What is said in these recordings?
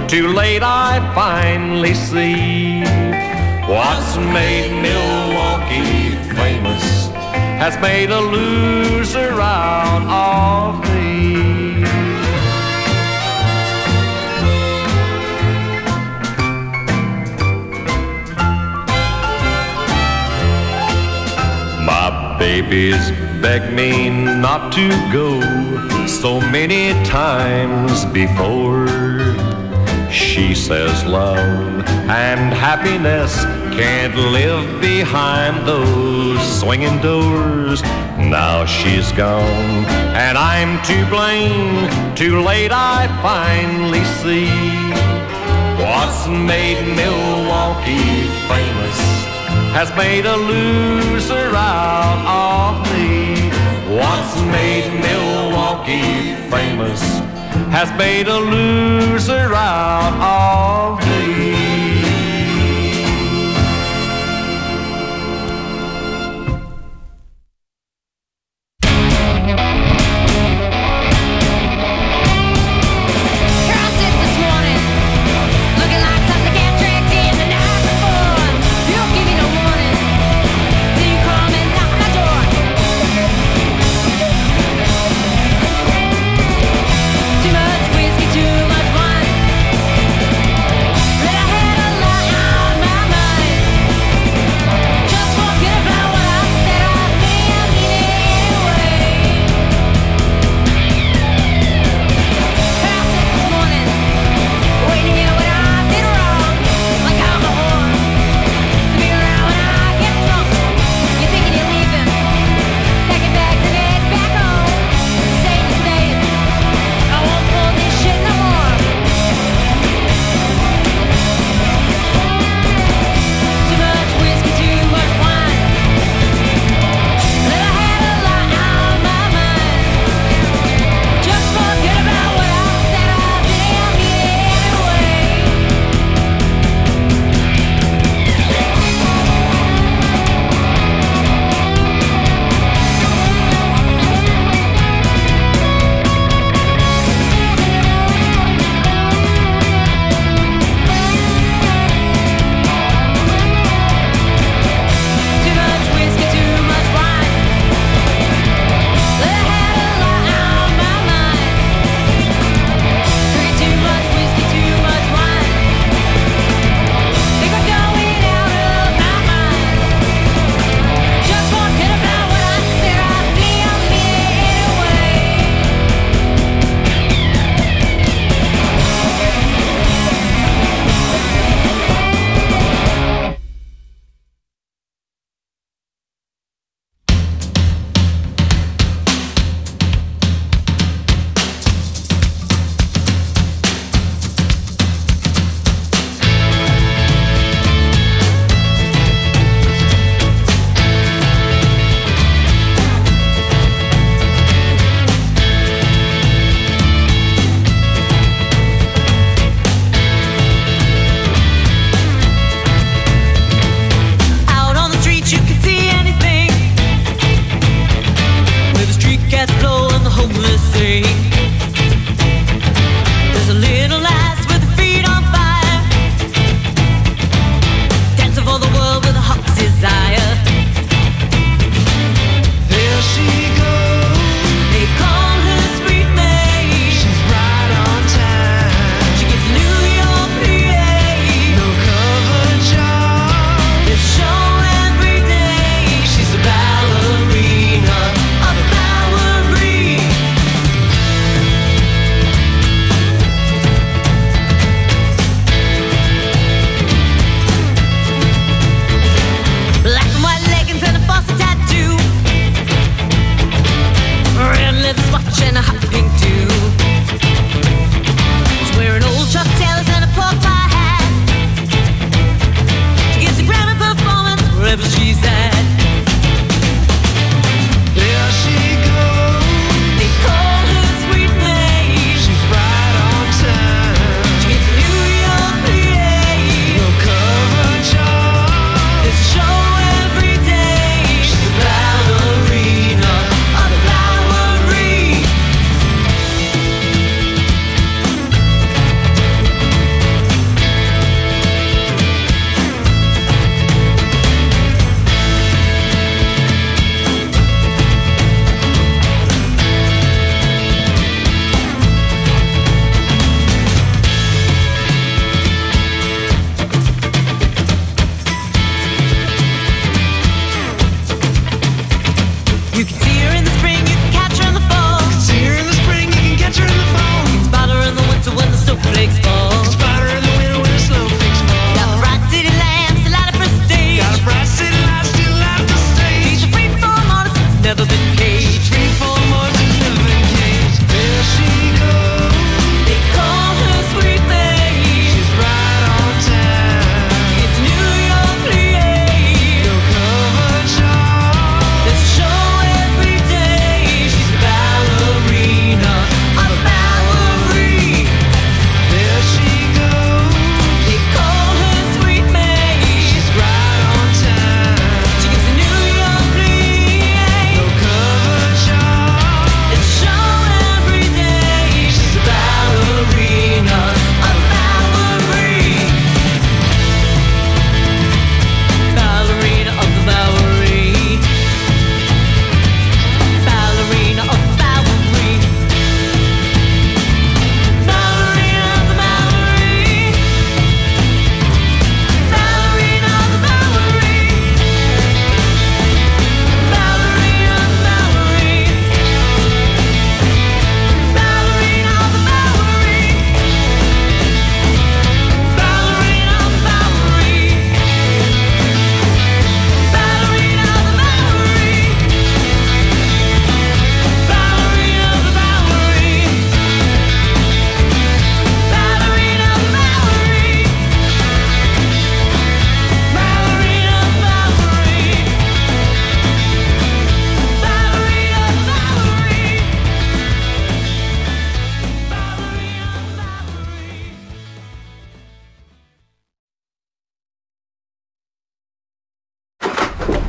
Too late I finally see what's made Milwaukee famous has made a loser out of me. My baby's begged me not to go so many times before. She says love and happiness can't live behind those swinging doors. Now she's gone and I'm to blame. Too late I finally see what's made Milwaukee famous has made a loser out of me. What's made Milwaukee famous has made a loser out of me. Too much whiskey, too much wine.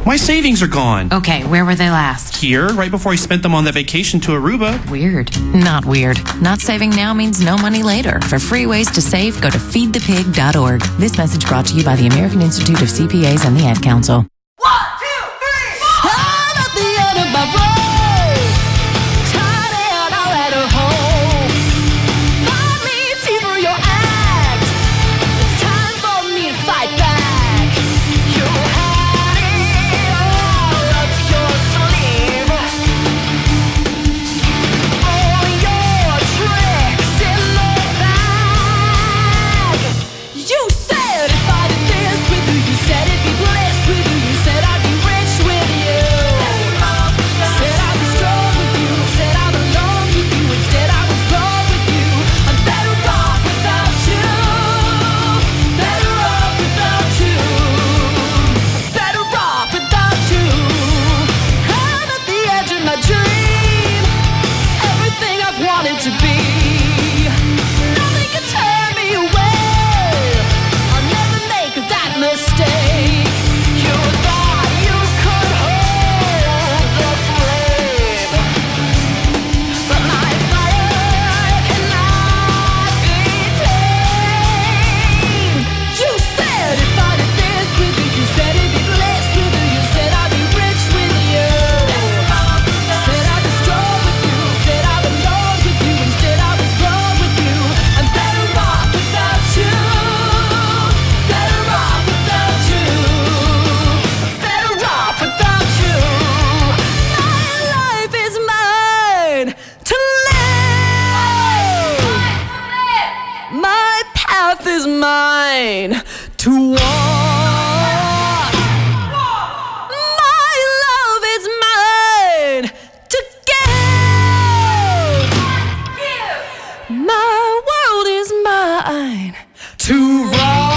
My savings are gone. Okay, where were they last? Here, right before I spent them on that vacation to Aruba. Weird. Not weird. Not saving now means no money later. For free ways to save, go to feedthepig.org. This message brought to you by the American Institute of CPAs and the Ad Council. 1, 2, 3, 4. I'm at the end of my road. Tired and all at home. Find me, see through your act. It's time for me to fight back. You had it all up your sleeve. All your tricks in the bag. You said if I did this with you, you said it'd be bliss with you. You said I'd be rich with you. Said I'd be strong with you. Said I belong with you. Instead I was wrong with you. I'm better off without you. Better off without you. Better off without you. I'm at the edge of my dream. Everything I've wanted to be. Nothing can turn me away. I'll never make that mistake. You thought you could hold the flame, but my fire cannot be tamed. You said if I did this with you, you said it'd be bliss with you. You said I'd be rich with you. Said I'd be strong with you. Said I belong with you. Instead I was wrong with you. I'm better off without you. Better off without you. Better off without you. My life is mine to live. My path is mine to walk. My love is mine to give. My world is mine to rock.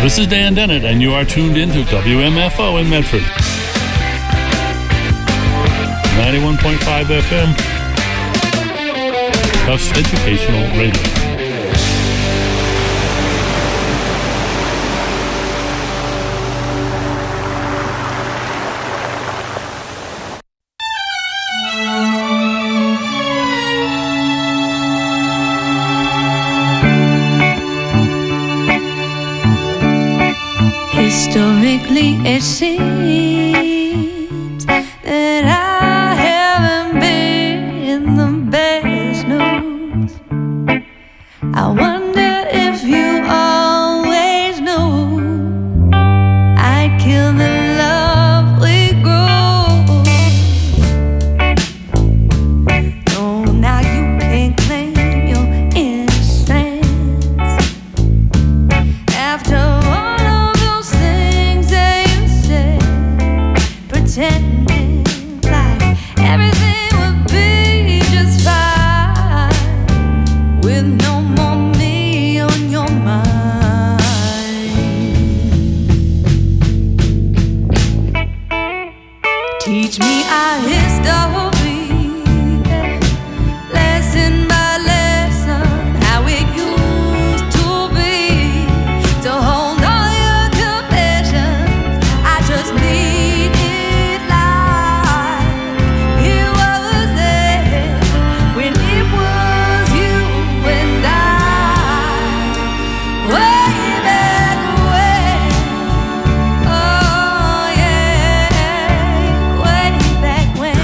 This is Dan Dennett, and you are tuned into WMFO in Medford. 91.5 FM. Tufts Educational Radio. Historically, it seems that I haven't been the best news. I wonder if you always knew I'd kill the love we grew. No, now you can't claim your innocence after all of those things that you said, pretending like everything would be just fine with no more me on your mind. Teach me our history, lesson by lesson, how it used to be. To hold all your confessions, I just need it like it was there when it was you and I, way back when. Oh yeah, way back when.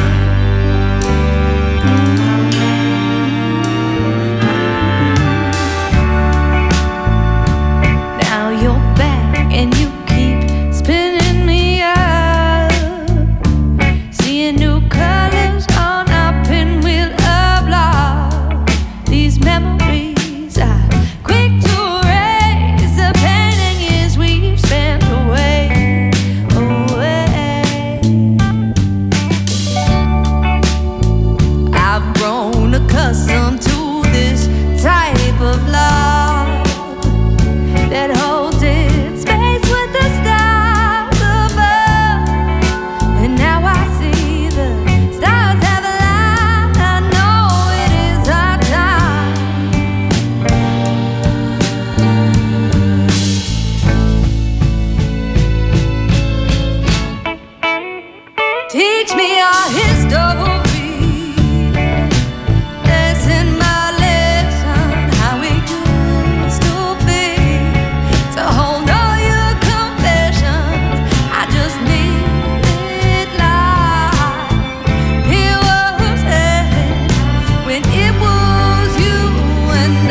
Now you're back and you keep spinning me up, seeing new colors on our pinwheel of love. These memories are quick to erase the pain and years we've spent away, away. I've grown accustomed to this type of love that holds its space with the stars above. And now I see the stars have aligned. I know it is our time. Teach me our history, lesson by lesson, how it used to be. To hold all your confessions, I just need it like it was there when it was you and I,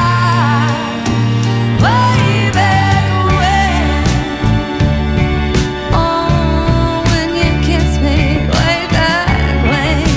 way back when. Oh, when you kissed me, way back when.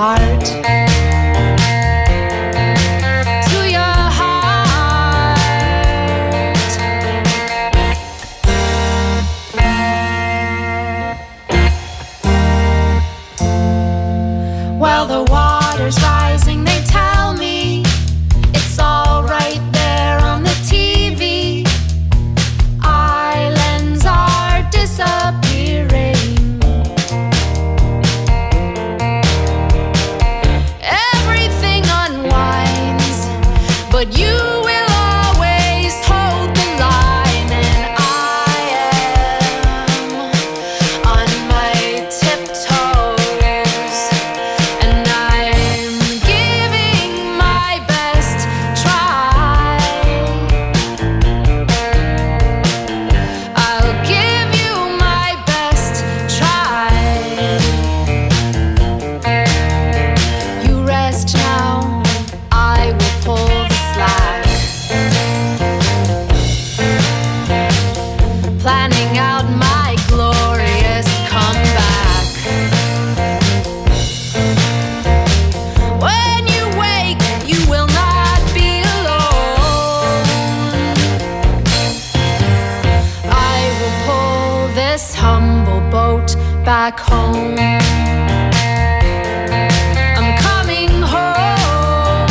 heart. To your heart. While the water's rising, they tell me it's all right there on the TV. Islands are disappearing. Everything unwinds, but you will always hold the line. And I am on my tiptoes, and I'm giving my best try. I'll give you my best try. You rest now, I will pull the slack. Planning out my glorious comeback. When you wake, you will not be alone. I will pull this humble boat back home. I'm coming home.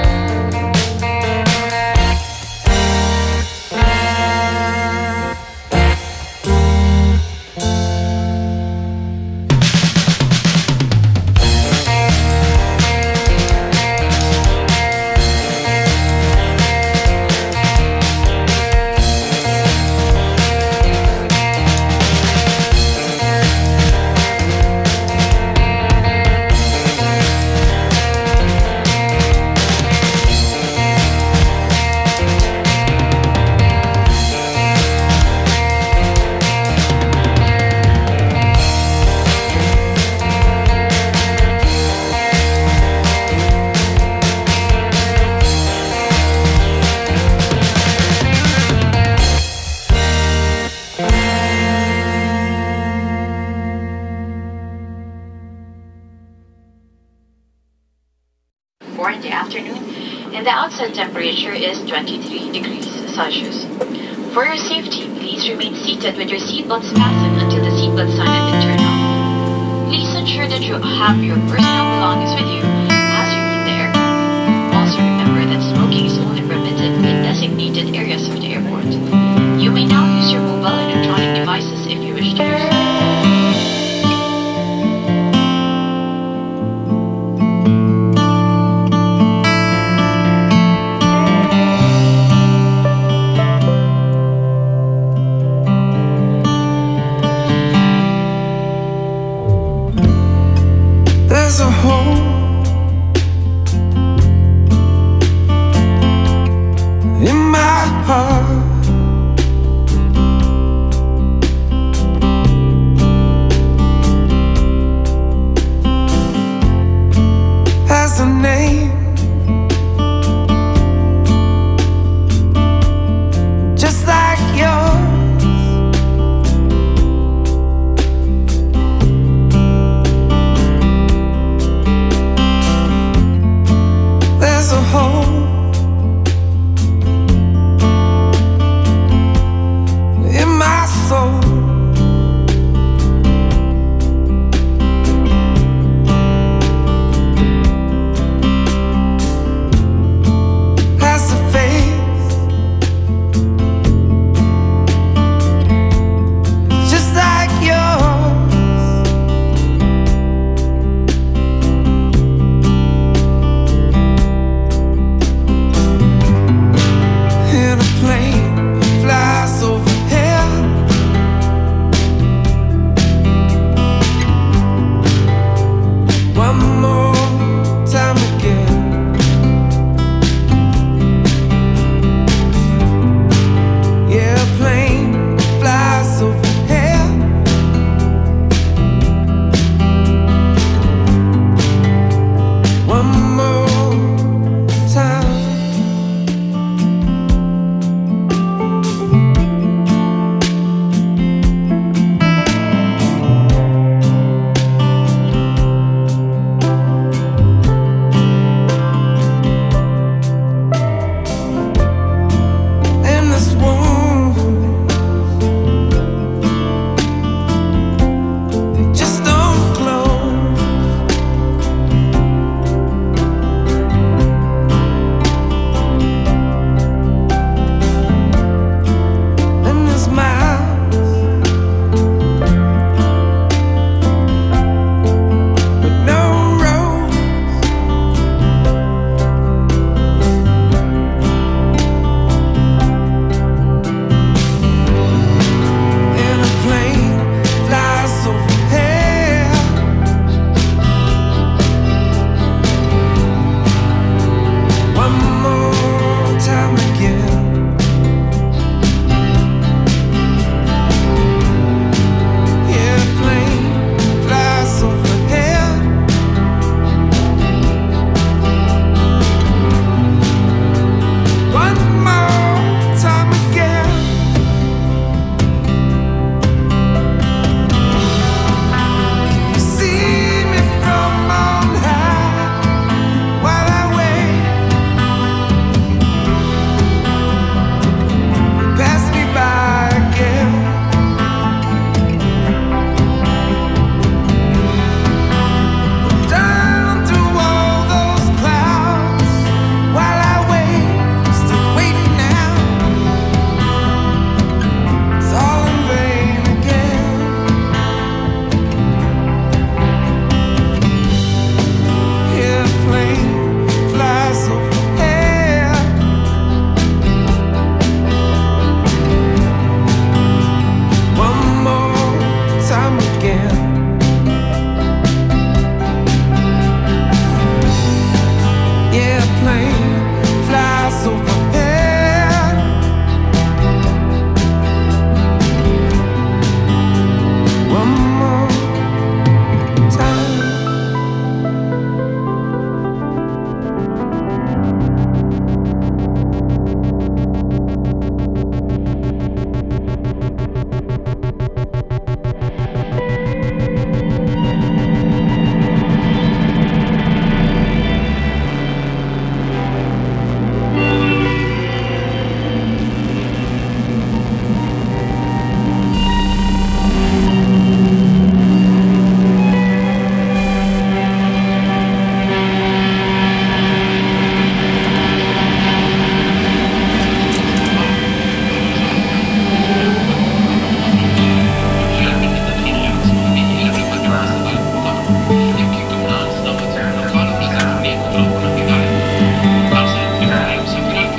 For in the afternoon, and the outside temperature is 23 degrees Celsius. For your safety, please remain seated with your seatbelts fastened until the seatbelt sign has been turned off. Please ensure that you have your personal belongings with you as you leave the aircraft. Also remember that smoking is only permitted in designated areas of the airport. You may now use your mobile electronic devices if you wish to do so. There's a hole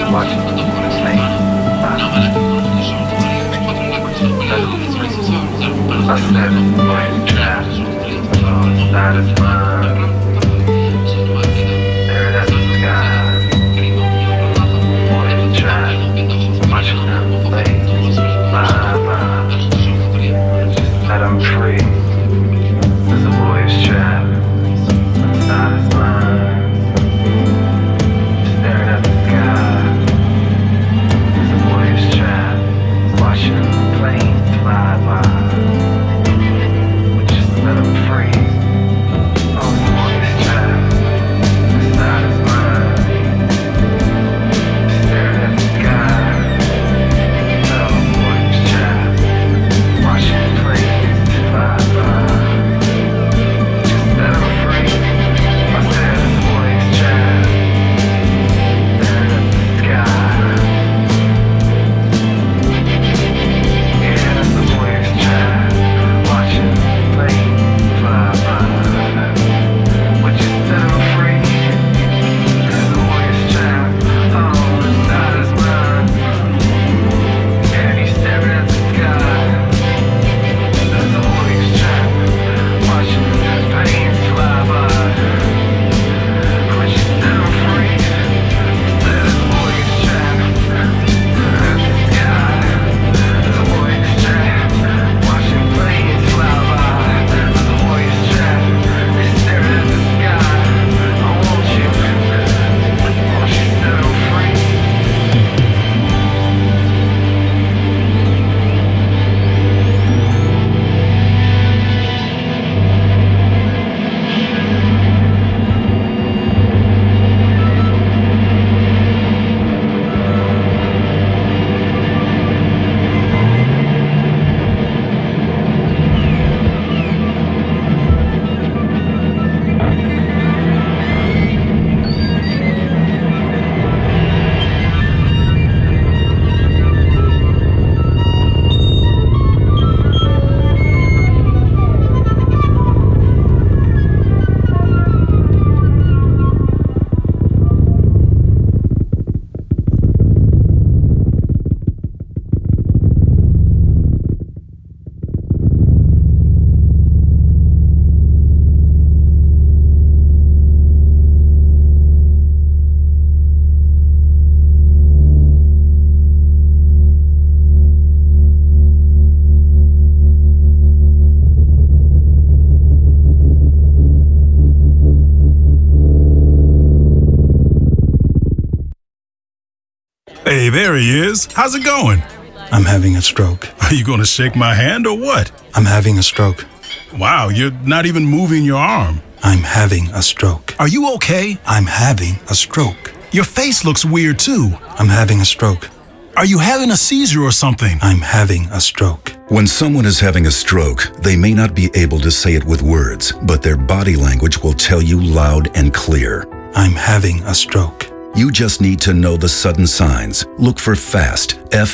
Hey, there he is. How's it going? I'm having a stroke. Are you going to shake my hand or what? I'm having a stroke. Wow, you're not even moving your arm. I'm having a stroke. Are you okay? I'm having a stroke. Your face looks weird too. I'm having a stroke. Are you having a seizure or something? I'm having a stroke. When someone is having a stroke, they may not be able to say it with words, but their body language will tell you loud and clear. I'm having a stroke. You just need to know the sudden signs. Look for FAST,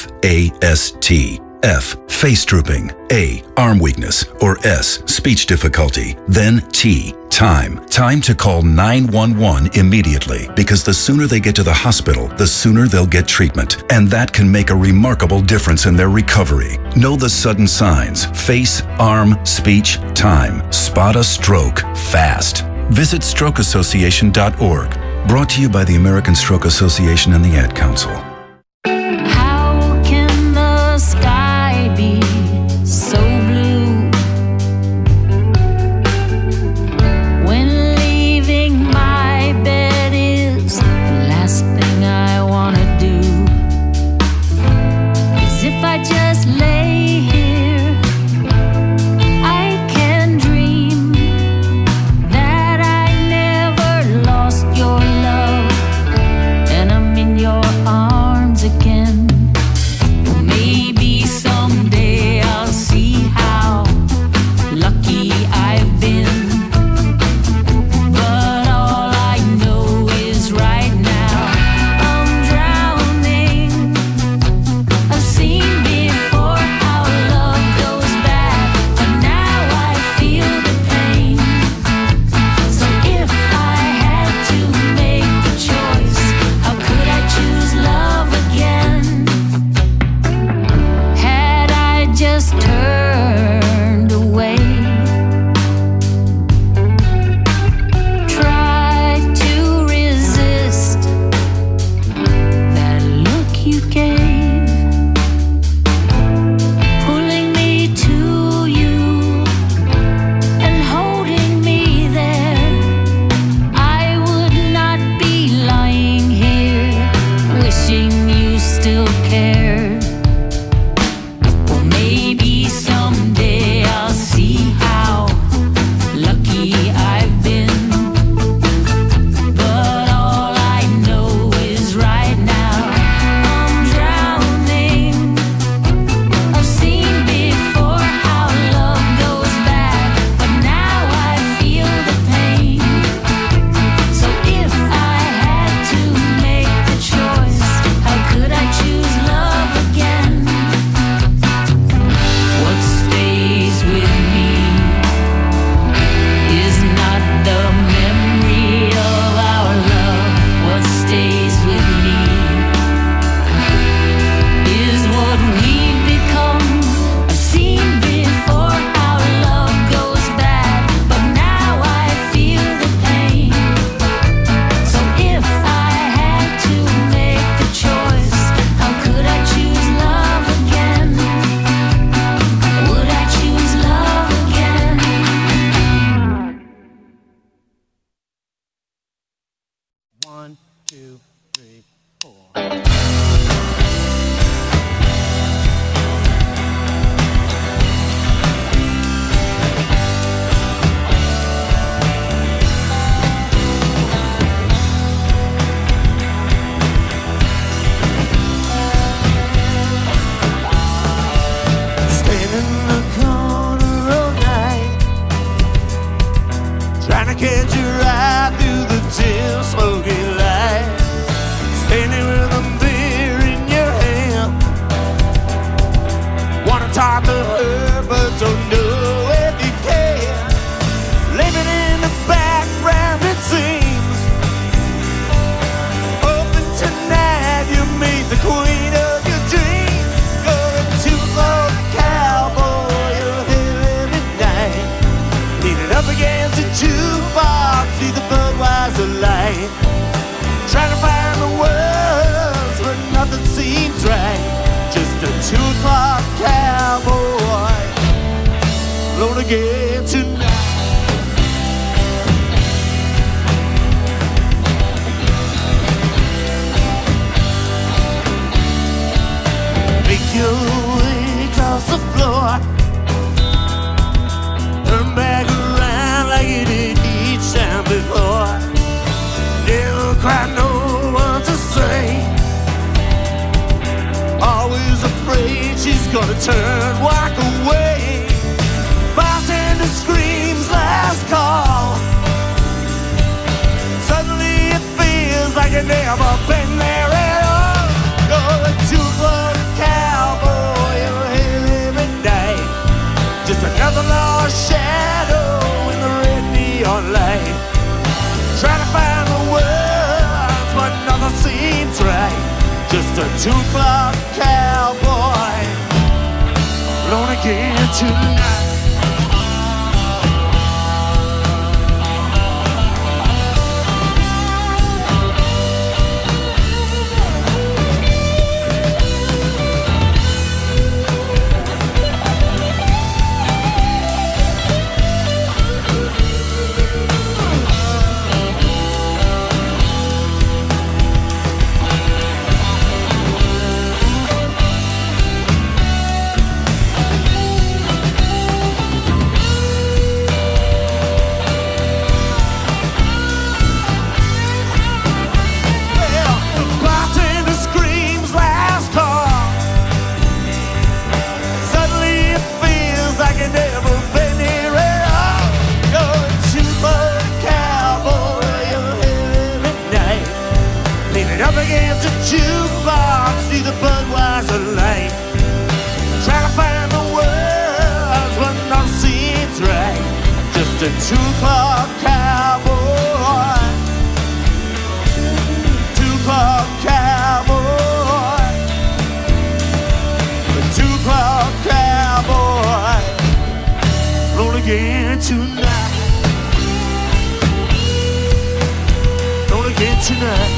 F-A-S-T. F, face drooping. A, arm weakness. Or S, speech difficulty. Then T, time. Time to call 911 immediately, because the sooner they get to the hospital, the sooner they'll get treatment. And that can make a remarkable difference in their recovery. Know the sudden signs. Face, arm, speech, time. Spot a stroke fast. Visit strokeassociation.org. Brought to you by the American Stroke Association and the Ad Council. How can the sky be so blue when leaving my bed is the last thing I want to do? 'Cause if I just lay here, I can dream that I never lost your love, and I'm in your arms. care. Well, maybe someday I'll see how lucky I've been. But all I know is right now I'm drowning. I've seen before how love goes bad, but now I feel the pain. So if I had to make the choice, how could I choose love again? What stays with me is not the memory of our love. What stays with me is what we've become. I've seen before how love goes bad, but now I feel the pain. So if I had to make the choice, how could I choose love again? Would I choose love again? One, two, three, four. Stand in the corner all night, trying to catch your eye through the dim smoky light. Standing with a beer in your hand, wanna talk to her but don't know if you can. Living in the background it seems, hoping tonight you meet the queen of your dreams. Going to the cowboy, you're here every night, leaning up against the jukebox, see the Budweiser light. Trying to find the words, but nothing seems right. Just a 2 o'clock cowboy, alone again tonight. Make your way across the floor, turn back around like you did each time before. Never quite know what to say, always afraid she's gonna turn, walk away. Bartender screams last call, suddenly it feels like you've never been there at all. You're a 2 o'clock cowboy, you're here every night, just another lost shadow in the red neon light. Trying to find the words, but nothing seems right. Just a 2 o'clock cowboy, alone again tonight. Up against the jukebox, see the Budweiser light. Try to find the words, but nothing seems right. Just a 2 o'clock cowboy, 2 o'clock cowboy, a 2 o'clock cowboy, roll again tonight, roll again tonight.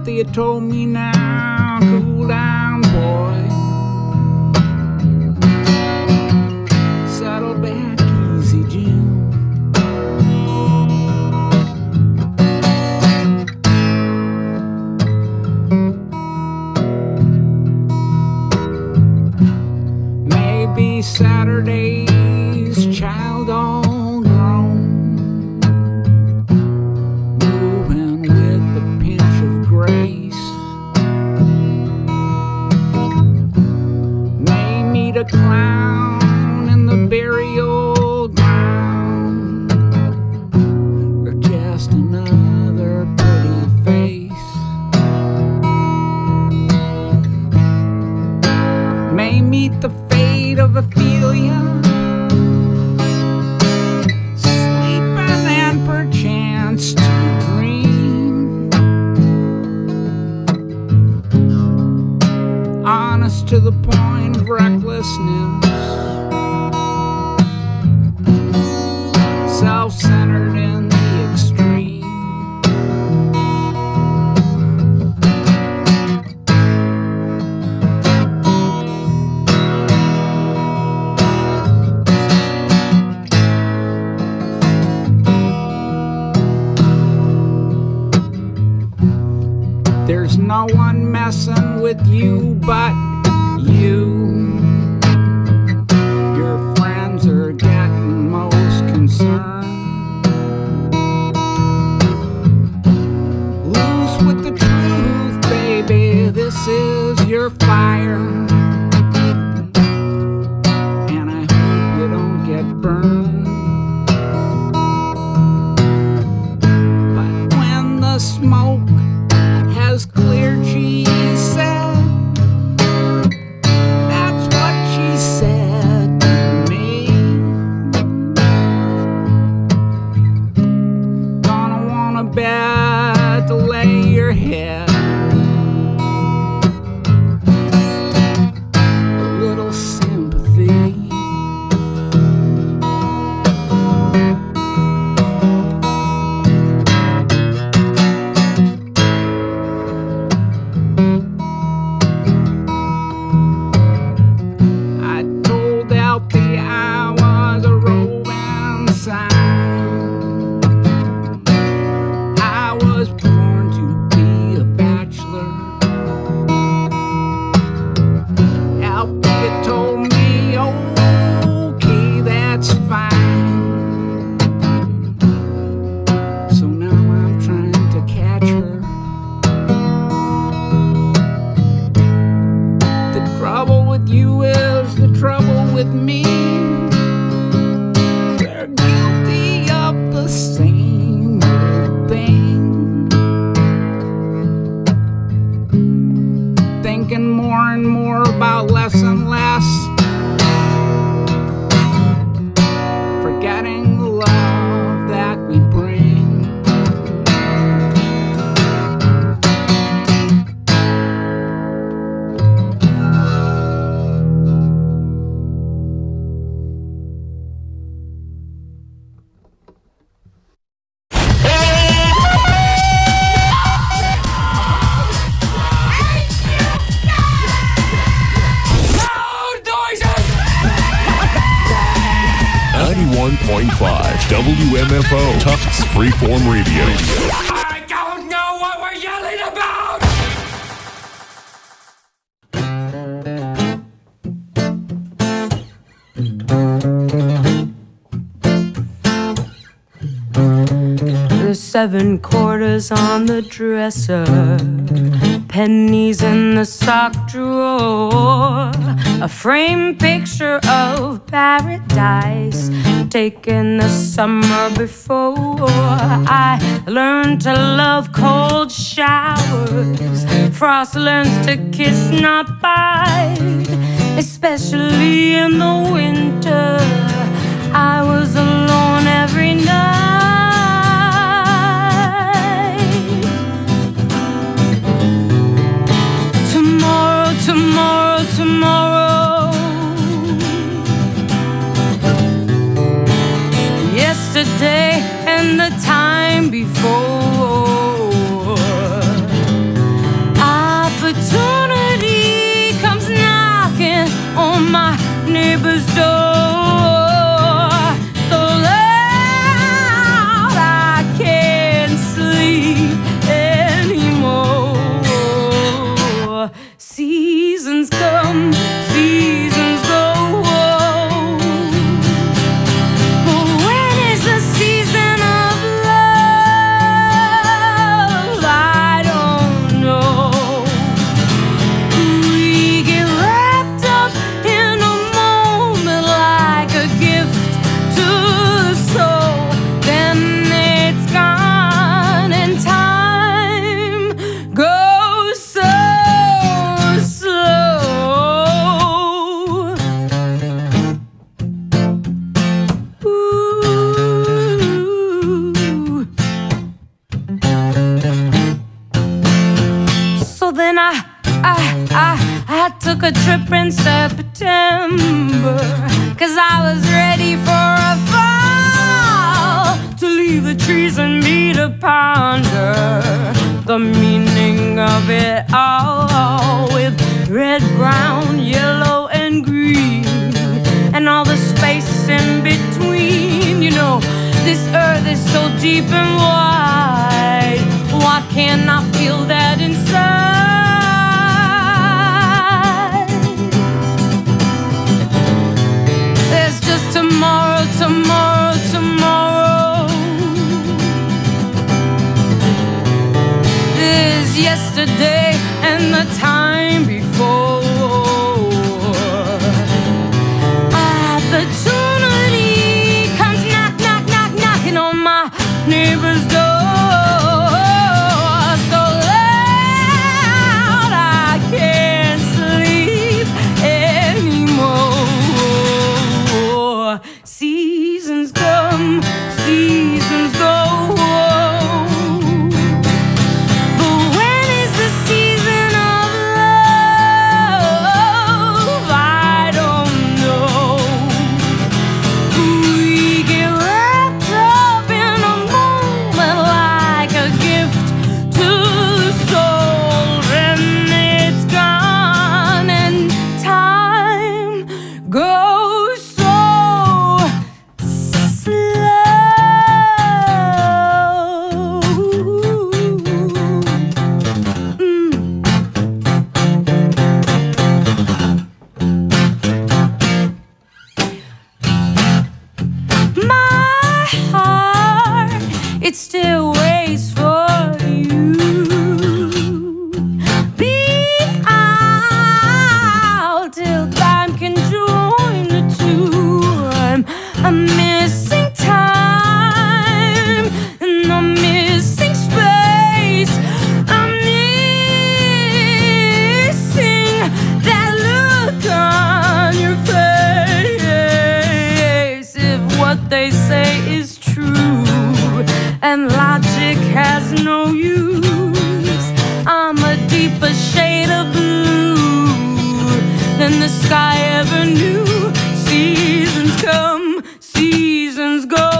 that you told me now. Cool down, boy. Settle back easy, Jim. Maybe Saturday's child all grown, moving with a pinch of grace. May meet a clown in the burial ground, or just another pretty face. May meet the fate of Ophelia, sleeping and perchance to dream, honest to the point of recklessness, self-centered in the extreme. There's no one messing with you but you. Your friends are getting most concerned. Loose with the truth, baby, this is your fire. And I hope you don't get burned. But when the smoke has cleared, she said, that's what she said to me. Gonna want a bed to lay your head, a little sympathy. I told Alfie I was a roving sign. I was born to be a bachelor. Alfie told me, okay, that's fine. So now I'm trying to catch her. The trouble with you is the trouble with me. We're guilty of the same thing. Thinking more and more about less and less. Forgetting the love that we bring. WMFO, Tufts Freeform Radio. I don't know what we're yelling about! There's 7 quarters on the dresser, pennies in the sock drawer, a framed picture of paradise taken the summer before. I learned to love cold showers, frost learns to kiss, not bite, especially in the winter. I was alone every night. Tomorrow, tomorrow, tomorrow. Yesterday and the time before. in September, 'cause I was ready for a fall, to leave the trees and me to ponder the meaning of it all, with red, brown, yellow, and green, and all the space in between. You know, this earth is so deep and wide. Why can't I feel that inside? There's just tomorrow, tomorrow, tomorrow. There's yesterday and the time before. Opportunity comes knock, knock, knock, knocking on my neighbor's door, so loud I can't sleep anymore. Seasons come, seasons go, but when is the season of love? I don't know. We get wrapped up in a moment like a gift to the soul, and it's gone, and time goes so slow. My heart, it still waits for you. Be out till time can join the two. I'm missing time, and I'm missing space. I'm missing that look on your face. If what they say is true and logic has no use, I'm a deeper shade of blue than the sky ever knew. Seasons come, seasons go,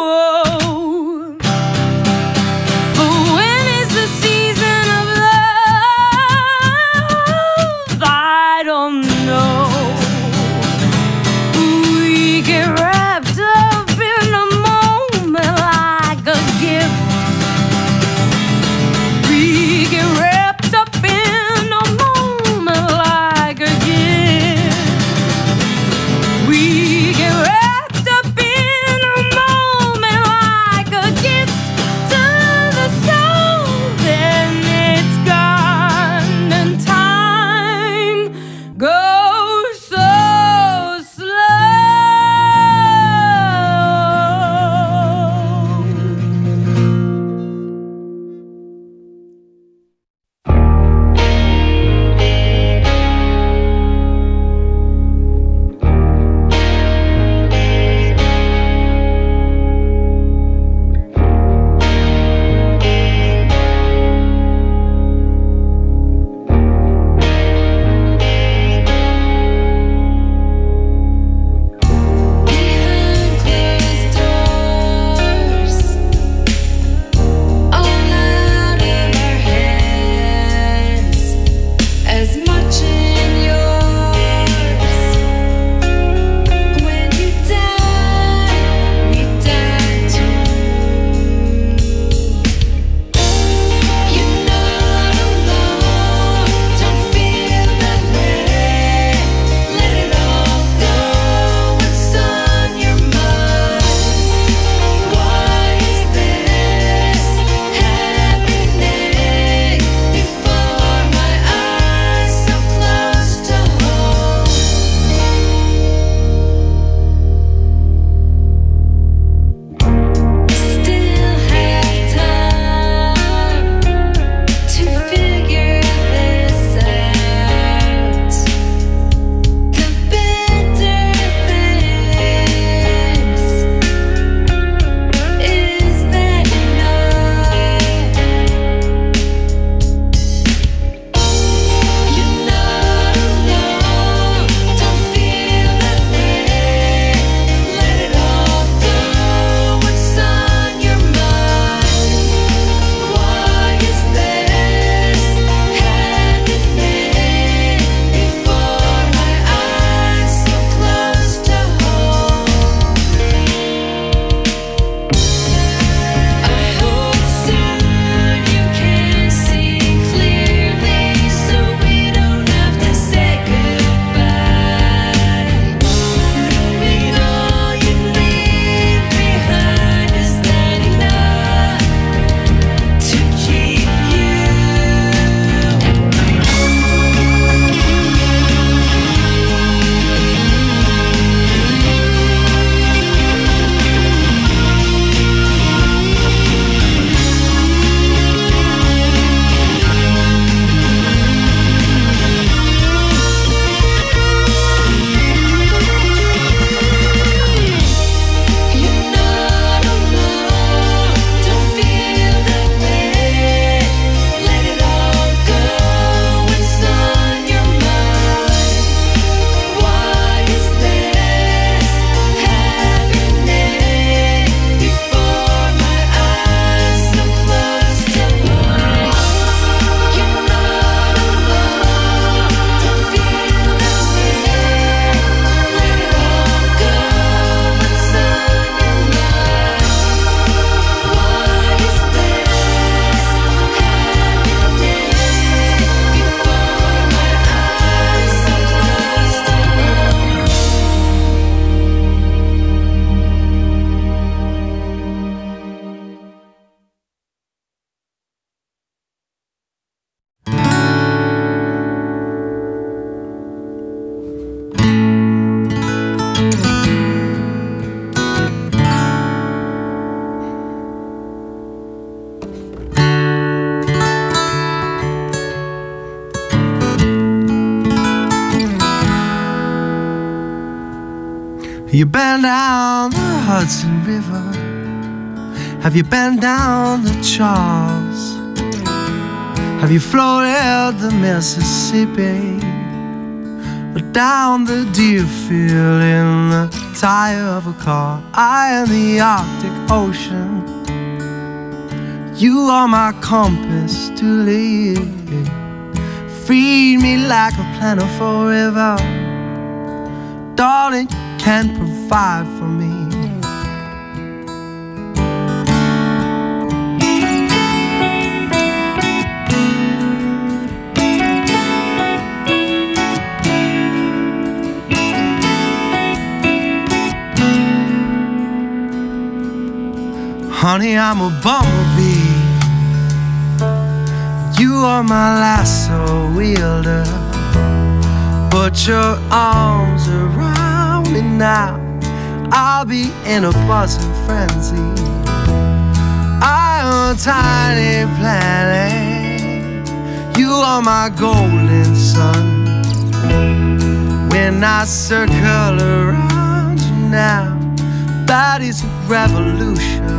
but when is the season of love? I don't know. We get wrapped up in a moment like a gift. We get wrapped up in a moment like a gift. You been down the Hudson River? Have you been down the Charles? Have you floated the Mississippi? Or down the Deerfield in the tire of a car? I in the Arctic Ocean. You are my compass to live. Feed me like a plentiful river. Darling, you can provide for me. Honey, I'm a bumblebee. You are my lasso wielder. Put your arms around me now. I'll be in a buzzing frenzy. I'm a tiny planet. You are my golden sun. When I circle around you now, that is a revolution.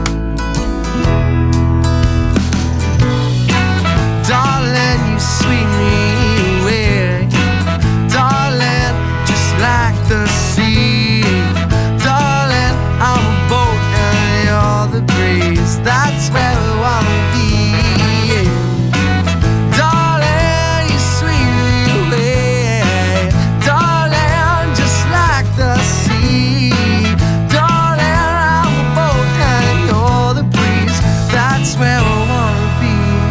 Darling, you sweep me away. Darling, just like the sea. Darling, I'm a boat and you're the breeze. That's where we wanna be. Darling, you sweep me away. Darling, just like the sea. Darling, I'm a boat and you're the breeze. That's where we wanna be.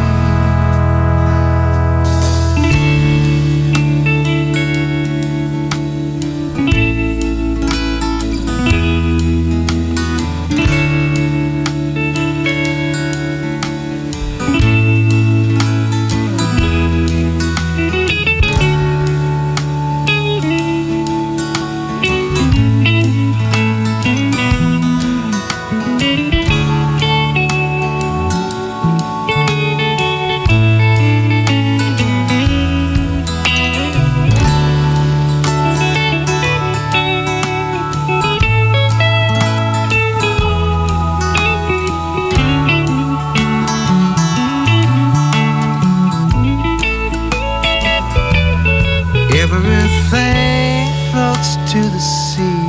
Everything floats to the sea.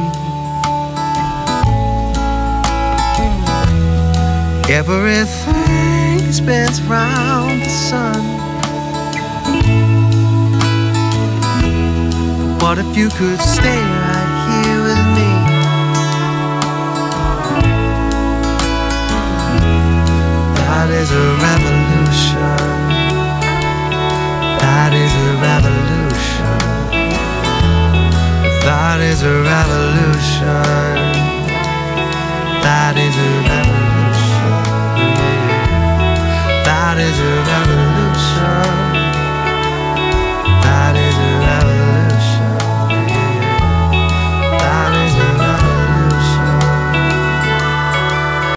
Everything spins round the sun. What if you could stay right here with me? That is a revolution. That is a revolution. That is a revolution. That is a